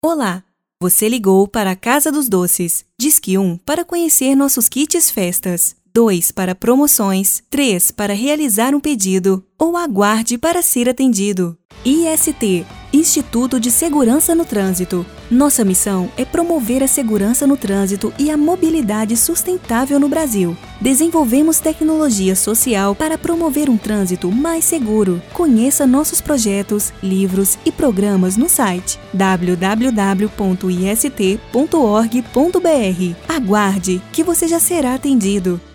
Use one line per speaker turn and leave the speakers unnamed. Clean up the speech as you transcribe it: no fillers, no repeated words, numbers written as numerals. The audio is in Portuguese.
Olá! Você ligou para a Casa dos Doces. Disque 1 para conhecer nossos kits festas, 2 para promoções, 3 para realizar um pedido ou aguarde para ser atendido. IST, Instituto de Segurança no Trânsito. Nossa missão é promover a segurança no trânsito e a mobilidade sustentável no Brasil. Desenvolvemos tecnologia social para promover um trânsito mais seguro. Conheça nossos projetos, livros e programas no site www.ist.org.br. Aguarde, que você já será atendido.